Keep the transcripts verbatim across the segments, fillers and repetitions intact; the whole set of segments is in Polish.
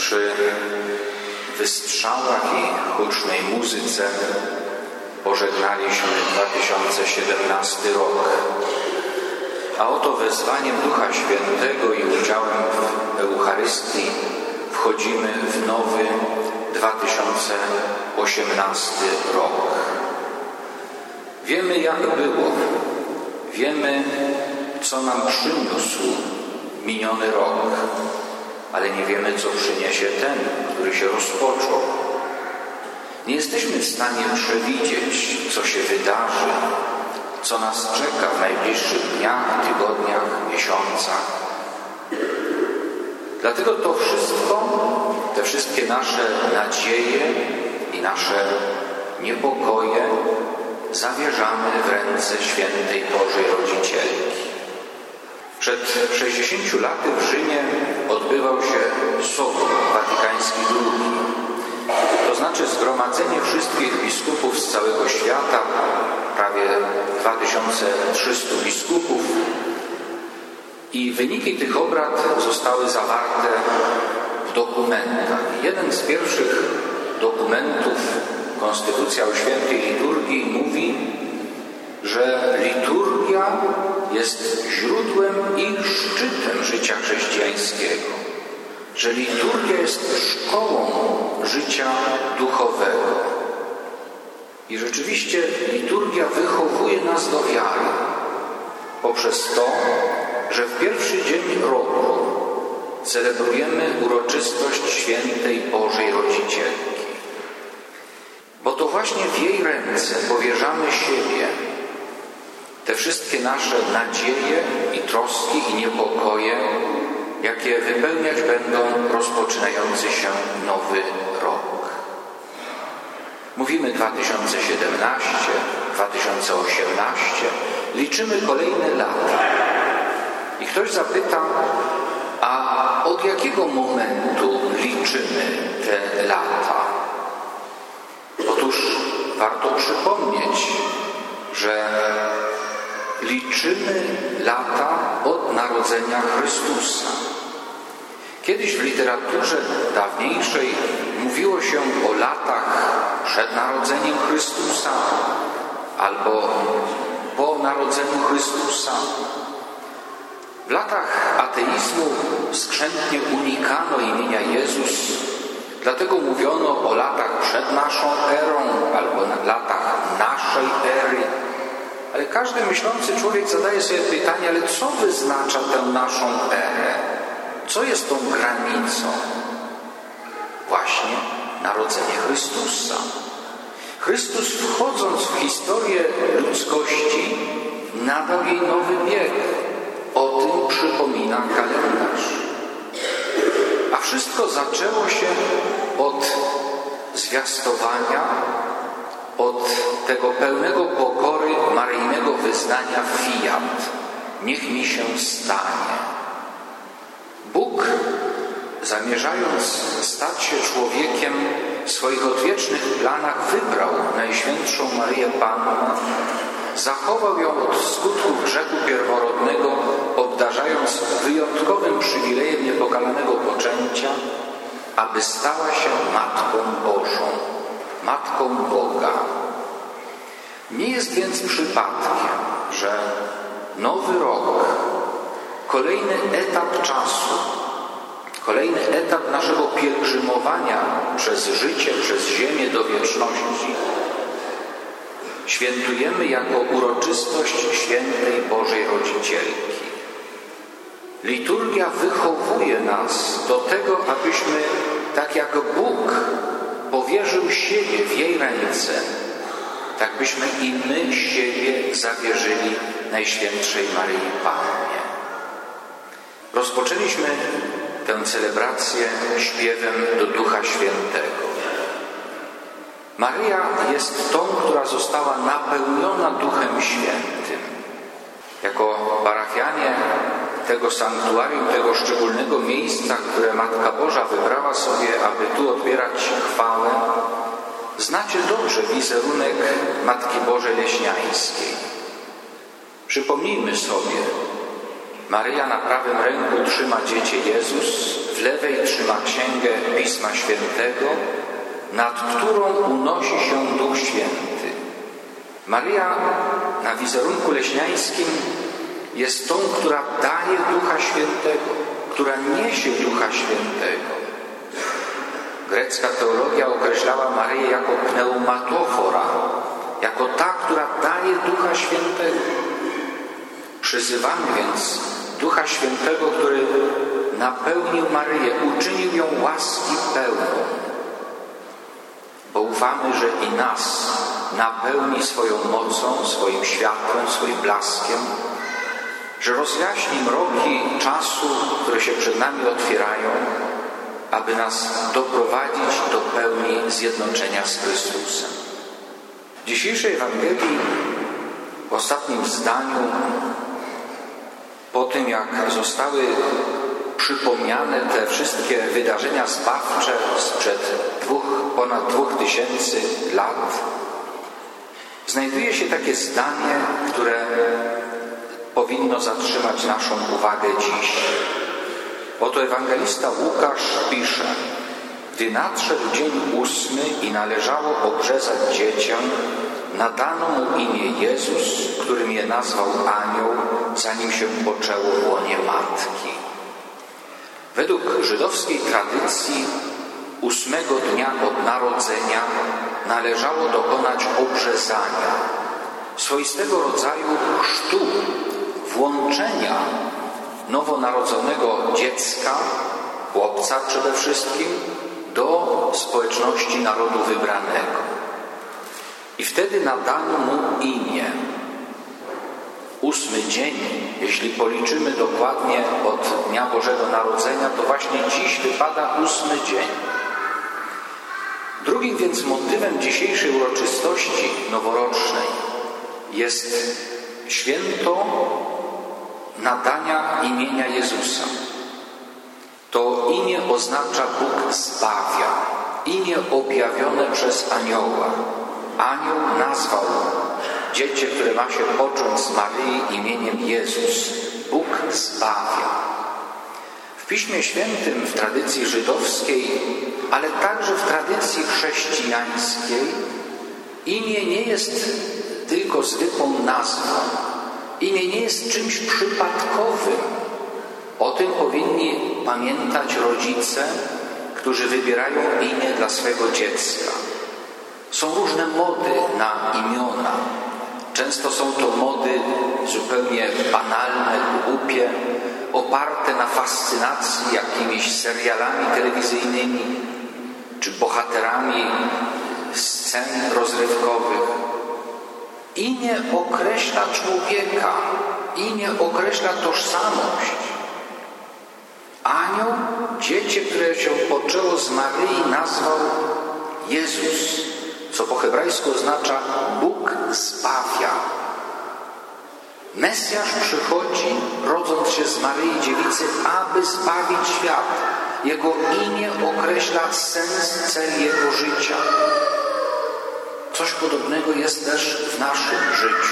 Przy wystrzałach i hucznej muzyce pożegnaliśmy dwa tysiące siedemnasty rok. A oto wezwaniem Ducha Świętego i udziałem w Eucharystii wchodzimy w nowy dwa tysiące osiemnasty rok. Wiemy, jak było. Wiemy, co nam przyniósł miniony rok, ale nie wiemy, co przyniesie ten, który się rozpoczął. Nie jesteśmy w stanie przewidzieć, co się wydarzy, co nas czeka w najbliższych dniach, tygodniach, miesiącach. Dlatego to wszystko, te wszystkie nasze nadzieje i nasze niepokoje zawierzamy w ręce Świętej Bożej Rodzicielki. Przed sześćdziesięciu laty w Rzymie odbywał się Sobór Watykański drugi. To znaczy zgromadzenie wszystkich biskupów z całego świata, prawie dwa tysiące trzystu biskupów, i wyniki tych obrad zostały zawarte w dokumentach. Jeden z pierwszych dokumentów, Konstytucja o Świętej Liturgii, mówi, że liturgia jest źródłem i szczytem życia chrześcijańskiego, że liturgia jest szkołą życia duchowego. I rzeczywiście liturgia wychowuje nas do wiary poprzez to, że w pierwszy dzień roku celebrujemy uroczystość Świętej Bożej Rodzicielki. Bo to właśnie w jej ręce powierzamy siebie, te wszystkie nasze nadzieje i troski i niepokoje, jakie wypełniać będą rozpoczynający się nowy rok. Mówimy dwa tysiące siedemnaście, dwa tysiące osiemnaście, liczymy kolejne lata. I ktoś zapyta, a od jakiego momentu liczymy te lata? Otóż warto przypomnieć, że liczymy lata od narodzenia Chrystusa. Kiedyś w literaturze dawniejszej mówiło się o latach przed narodzeniem Chrystusa albo po narodzeniu Chrystusa. W latach ateizmu skrzętnie unikano imienia Jezus, dlatego mówiono o latach przed naszą erą albo na latach naszej ery. Ale każdy myślący człowiek zadaje sobie pytanie, ale co wyznacza tę naszą erę? Co jest tą granicą? Właśnie narodzenie Chrystusa. Chrystus, wchodząc w historię ludzkości, nadał jej nowy bieg. O tym przypomina kalendarz. A wszystko zaczęło się od zwiastowania, od tego pełnego pokory maryjnego wyznania fiat. Niech mi się stanie. Bóg, zamierzając stać się człowiekiem, w swoich odwiecznych planach wybrał Najświętszą Maryję Pannę, zachował ją od skutków grzechu pierworodnego, obdarzając wyjątkowym przywilejem niepokalanego poczęcia, aby stała się Matką Bożą, Matką Boga. Nie jest więc przypadkiem, że nowy rok, kolejny etap czasu, kolejny etap naszego pielgrzymowania przez życie, przez ziemię do wieczności, świętujemy jako uroczystość Świętej Bożej Rodzicielki. Liturgia wychowuje nas do tego, abyśmy, tak jak Bóg powierzył siebie w jej ręce, tak byśmy i my siebie zawierzyli Najświętszej Maryi Pannie. Rozpoczęliśmy tę celebrację śpiewem do Ducha Świętego. Maryja jest tą, która została napełniona Duchem Świętym. Jako parafianie tego sanktuarium, tego szczególnego miejsca, które Matka Boża wybrała sobie, aby tu odbierać chwałę, znacie dobrze wizerunek Matki Bożej Leśniańskiej. Przypomnijmy sobie, Maryja na prawym ręku trzyma dziecię Jezus, w lewej trzyma księgę Pisma Świętego, nad którą unosi się Duch Święty. Maryja na wizerunku leśniańskim jest tą, która daje Ducha Świętego, która niesie Ducha Świętego. Grecka teologia określała Maryję jako pneumatofora, jako ta, która daje Ducha Świętego. Przyzywamy więc Ducha Świętego, który napełnił Maryję, uczynił ją łaski pełną, bo ufamy, że i nas napełni swoją mocą, swoim światłem, swoim blaskiem, że rozjaśni mroki czasu, które się przed nami otwierają, aby nas doprowadzić do pełni zjednoczenia z Chrystusem. W dzisiejszej Ewangelii, w ostatnim zdaniu, po tym jak zostały przypomniane te wszystkie wydarzenia zbawcze sprzed dwóch, ponad dwóch tysięcy lat, znajduje się takie zdanie, które powinno zatrzymać naszą uwagę dziś. Oto ewangelista Łukasz pisze: gdy nadszedł dzień ósmy i należało obrzezać dziecię, nadano mu imię Jezus, którym je nazwał anioł, zanim się poczęło w łonie matki. Według żydowskiej tradycji ósmego dnia od narodzenia należało dokonać obrzezania, swoistego rodzaju chrztu, włączenia nowonarodzonego dziecka, chłopca przede wszystkim, do społeczności narodu wybranego. I wtedy nadano mu imię. Ósmy dzień, jeśli policzymy dokładnie od Dnia Bożego Narodzenia, to właśnie dziś wypada ósmy dzień. Drugim więc motywem dzisiejszej uroczystości noworocznej jest święto nadania imienia Jezusa. To imię oznacza Bóg zbawia, imię objawione przez anioła. Anioł nazwał dziecię, które ma się począć z Maryi, imieniem Jezus. Bóg zbawia. W Piśmie Świętym, w tradycji żydowskiej, ale także w tradycji chrześcijańskiej, imię nie jest tylko zwykłą nazwą. Imię nie jest czymś przypadkowym. O tym powinni pamiętać rodzice, którzy wybierają imię dla swego dziecka. Są różne mody na imiona. Często są to mody zupełnie banalne, głupie, oparte na fascynacji jakimiś serialami telewizyjnymi czy bohaterami scen rozrywkowych. Imię określa człowieka, imię określa tożsamość. Anioł dziecię, które się poczęło z Maryi, nazwał Jezus, co po hebrajsku oznacza Bóg zbawia. Mesjasz przychodzi, rodząc się z Maryi Dziewicy, aby zbawić świat. Jego imię określa sens, cel jego życia. Coś podobnego jest też w naszym życiu.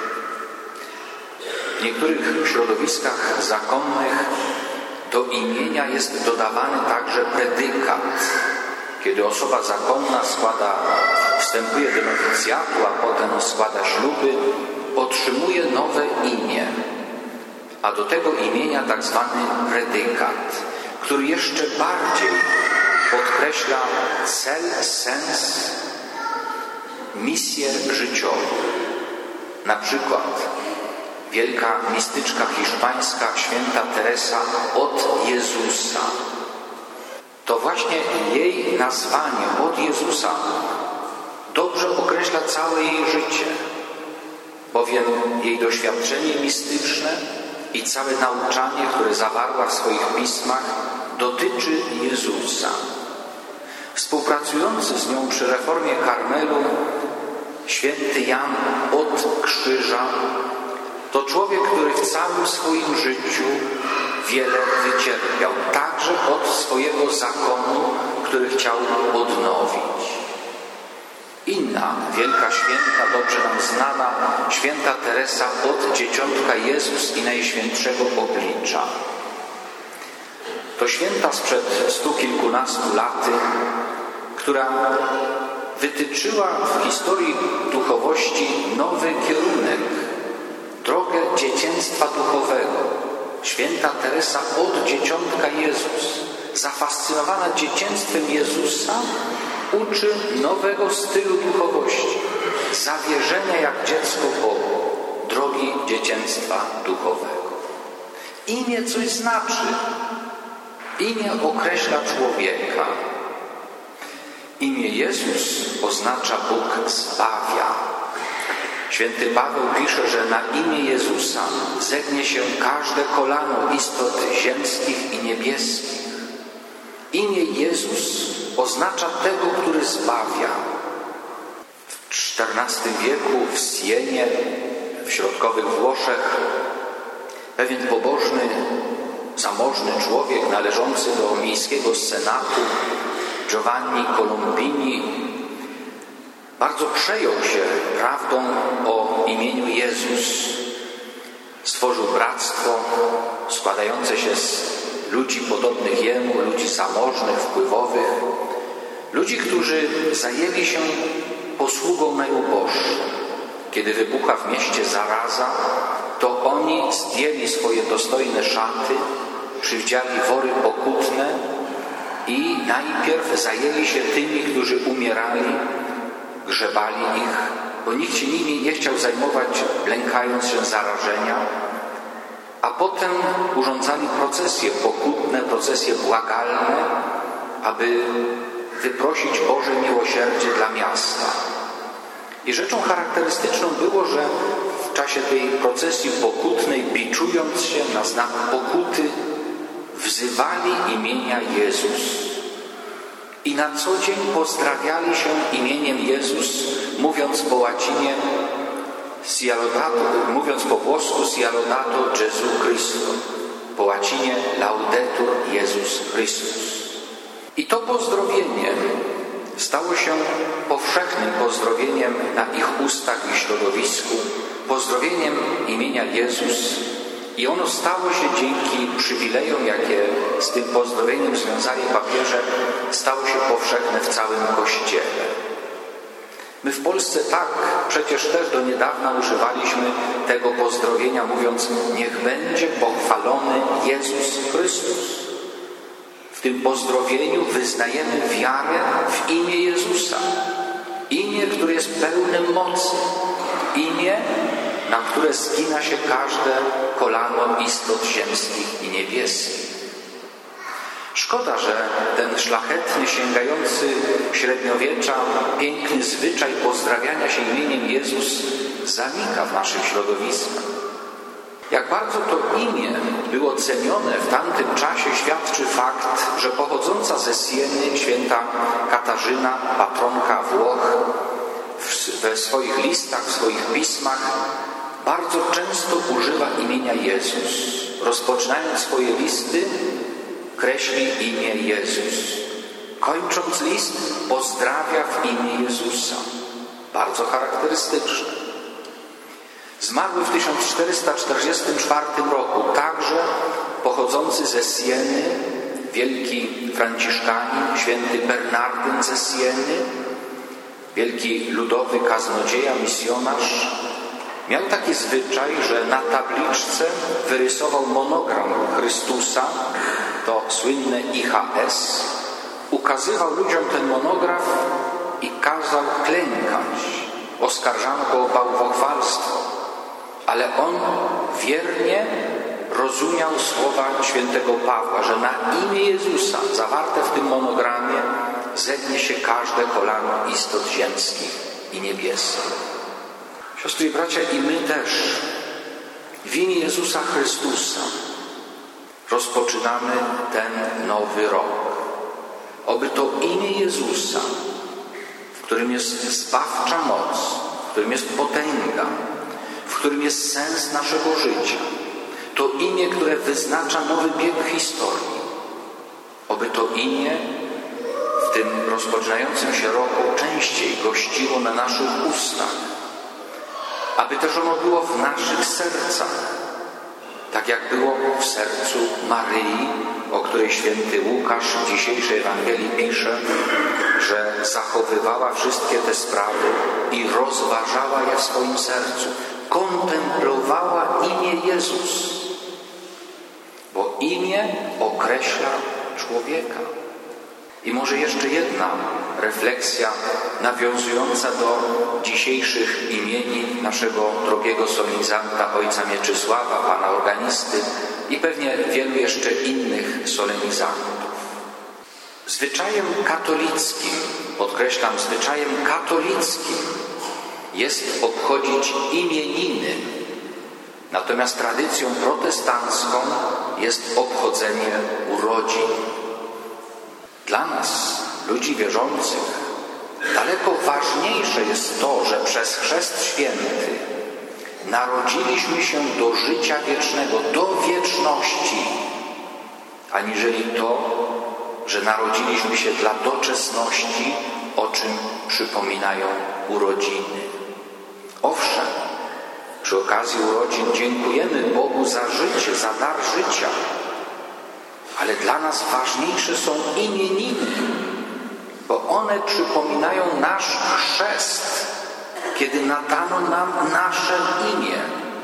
W niektórych środowiskach zakonnych do imienia jest dodawany także predykat. Kiedy osoba zakonna składa, wstępuje do nowicjatu, a potem składa śluby, otrzymuje nowe imię. A do tego imienia tak zwany predykat, który jeszcze bardziej podkreśla cel, sens, misję życiową. Na przykład wielka mistyczka hiszpańska święta Teresa od Jezusa. To właśnie jej nazwanie od Jezusa dobrze określa całe jej życie, bowiem jej doświadczenie mistyczne i całe nauczanie, które zawarła w swoich pismach, dotyczy Jezusa. Współpracujący z nią przy reformie Karmelu święty Jan od Krzyża to człowiek, który w całym swoim życiu wiele wycierpiał, także od swojego zakonu, który chciał odnowić. Inna wielka święta, dobrze nam znana, święta Teresa od Dzieciątka Jezus i Najświętszego Oblicza. To święta sprzed stu kilkunastu laty, która wytyczyła w historii duchowości nowy kierunek, drogę dzieciństwa duchowego. Święta Teresa od Dzieciątka Jezus, zafascynowana dzieciństwem Jezusa, uczy nowego stylu duchowości, zawierzenia jak dziecko Bogu, drogi dzieciństwa duchowego. Imię coś znaczy. Imię określa człowieka. Imię Jezus oznacza Bóg zbawia. Święty Paweł pisze, że na imię Jezusa zegnie się każde kolano istot ziemskich i niebieskich. Imię Jezus oznacza tego, który zbawia. W czternastym wieku w Sienie, w środkowych Włoszech, pewien pobożny, zamożny człowiek należący do miejskiego senatu, Giovanni Colombini, bardzo przejął się prawdą o imieniu Jezus. Stworzył bractwo składające się z ludzi podobnych jemu, ludzi zamożnych, wpływowych, ludzi, którzy zajęli się posługą najuboższą. Kiedy wybucha w mieście zaraza, to oni zdjęli swoje dostojne szaty, przywdziali wory pokutne i najpierw zajęli się tymi, którzy umierali, grzebali ich, bo nikt się nimi nie chciał zajmować, lękając się zarażenia, a potem urządzali procesje pokutne, procesje błagalne, aby wyprosić Boże miłosierdzie dla miasta. I rzeczą charakterystyczną było, że w czasie tej procesji pokutnej, biczując się na znak pokuty, wzywali imienia Jezus. I na co dzień pozdrawiali się imieniem Jezus, mówiąc po łacinie, mówiąc po włosku sia lodato Gesù Cristo, po łacinie laudetur Jezus Chrystus. I to pozdrowienie stało się powszechnym pozdrowieniem na ich ustach i środowisku, pozdrowieniem imienia Jezus. I ono stało się dzięki przywilejom, jakie z tym pozdrowieniem związali papieże, stało się powszechne w całym Kościele. My w Polsce tak przecież też do niedawna używaliśmy tego pozdrowienia, mówiąc: niech będzie pochwalony Jezus Chrystus. W tym pozdrowieniu wyznajemy wiarę w imię Jezusa. Imię, które jest pełne mocy. Imię, na które zgina się każde kolano istot ziemskich i niebieskich. Szkoda, że ten szlachetny, sięgający średniowiecza, piękny zwyczaj pozdrawiania się imieniem Jezus zanika w naszych środowiskach. Jak bardzo to imię było cenione w tamtym czasie, świadczy fakt, że pochodząca ze Sieny święta Katarzyna, patronka Włoch, we swoich listach, w swoich pismach bardzo często używa imienia Jezus. Rozpoczynając swoje listy, kreśli imię Jezus. Kończąc list, pozdrawia w imię Jezusa. Bardzo charakterystyczne. Zmarły w tysiąc czterysta czterdziestym czwartym roku także pochodzący ze Sieny, wielki franciszkanin, święty Bernardyn ze Sieny, wielki ludowy kaznodzieja, misjonarz, miał taki zwyczaj, że na tabliczce wyrysował monogram Chrystusa, to słynne I H S, ukazywał ludziom ten monograf i kazał klękać. Oskarżano go o bałwochwalstwo, ale on wiernie rozumiał słowa świętego Pawła, że na imię Jezusa zawarte w tym monogramie zegnie się każde kolano istot ziemskich i niebieskich. Siostry i bracia, i my też w imię Jezusa Chrystusa rozpoczynamy ten nowy rok. Oby to imię Jezusa, w którym jest zbawcza moc, w którym jest potęga, w którym jest sens naszego życia, to imię, które wyznacza nowy bieg historii. Oby to imię w tym rozpoczynającym się roku częściej gościło na naszych ustach, aby też ono było w naszych sercach, tak jak było w sercu Maryi, o której święty Łukasz w dzisiejszej Ewangelii pisze, że zachowywała wszystkie te sprawy i rozważała je w swoim sercu. Kontemplowała imię Jezus, bo imię określa człowieka. I może jeszcze jedna refleksja nawiązująca do dzisiejszych imienin naszego drogiego solenizanta ojca Mieczysława, pana organisty i pewnie wielu jeszcze innych solenizantów. Zwyczajem katolickim, podkreślam, zwyczajem katolickim jest obchodzić imieniny, natomiast tradycją protestancką jest obchodzenie urodzin. Dla nas, ludzi wierzących, daleko ważniejsze jest to, że przez Chrzest Święty narodziliśmy się do życia wiecznego, do wieczności, aniżeli to, że narodziliśmy się dla doczesności, o czym przypominają urodziny. Owszem, przy okazji urodzin dziękujemy Bogu za życie, za dar życia, ale dla nas ważniejsze są imieniny, bo one przypominają nasz chrzest, kiedy nadano nam nasze imię.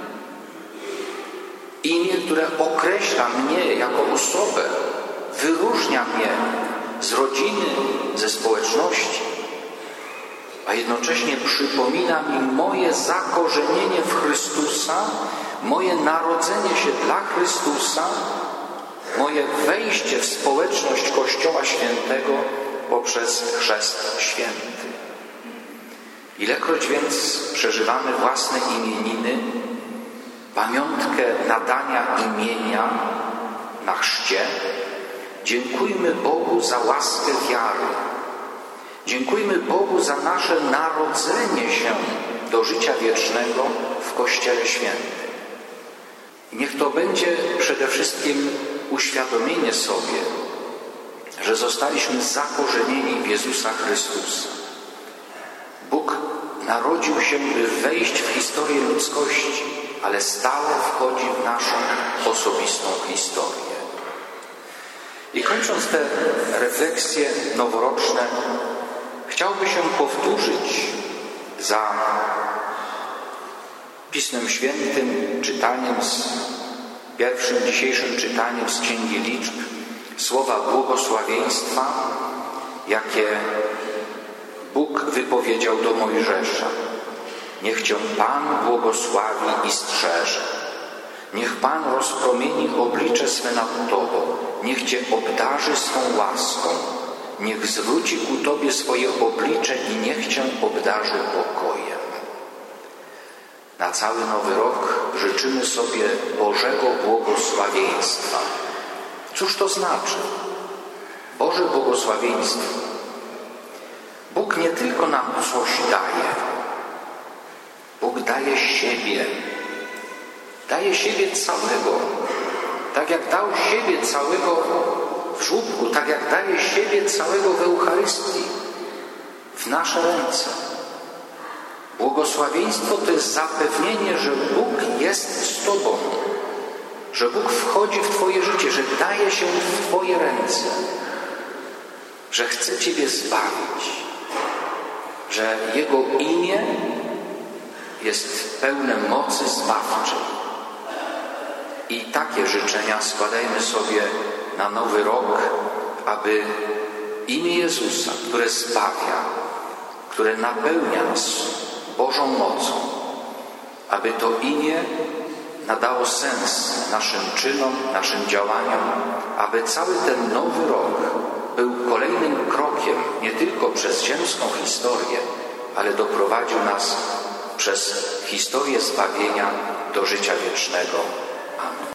Imię, które określa mnie jako osobę, wyróżnia mnie z rodziny, ze społeczności, a jednocześnie przypomina mi moje zakorzenienie w Chrystusa, moje narodzenie się dla Chrystusa, moje wejście w społeczność Kościoła Świętego poprzez Chrzest Święty. Ilekroć więc przeżywamy własne imieniny, pamiątkę nadania imienia na chrzcie, dziękujmy Bogu za łaskę wiary. Dziękujmy Bogu za nasze narodzenie się do życia wiecznego w Kościele Świętym. Niech to będzie przede wszystkim uświadomienie sobie, że zostaliśmy zakorzenieni w Jezusa Chrystusa. Bóg narodził się, by wejść w historię ludzkości, ale stale wchodzi w naszą osobistą historię. I kończąc te refleksje noworoczne, chciałby się powtórzyć za Pismem Świętym, czytaniem z pierwszym dzisiejszym czytaniem z Księgi Liczb, słowa błogosławieństwa, jakie Bóg wypowiedział do Mojżesza. Niech Cię Pan błogosławi i strzeże. Niech Pan rozpromieni oblicze swe nad Tobą. Niech Cię obdarzy swą łaską. Niech zwróci ku Tobie swoje oblicze i niech Cię obdarzy pokojem. Na cały Nowy Rok życzymy sobie Bożego błogosławieństwa. Cóż to znaczy? Boże błogosławieństwo. Bóg nie tylko nam coś daje. Bóg daje siebie. Daje siebie całego. Tak jak dał siebie całego w żłóbku, tak jak daje siebie całego w Eucharystii, w nasze ręce. Błogosławieństwo to jest zapewnienie, że Bóg jest z Tobą, że Bóg wchodzi w Twoje życie, że daje się w Twoje ręce, że chce Ciebie zbawić, że Jego imię jest pełne mocy zbawczej. I takie życzenia składajmy sobie na Nowy Rok, aby imię Jezusa, które zbawia, które napełnia nas Bożą mocą, aby to imię nadało sens naszym czynom, naszym działaniom, aby cały ten Nowy Rok był kolejnym krokiem nie tylko przez ziemską historię, ale doprowadził nas przez historię zbawienia do życia wiecznego. Amen.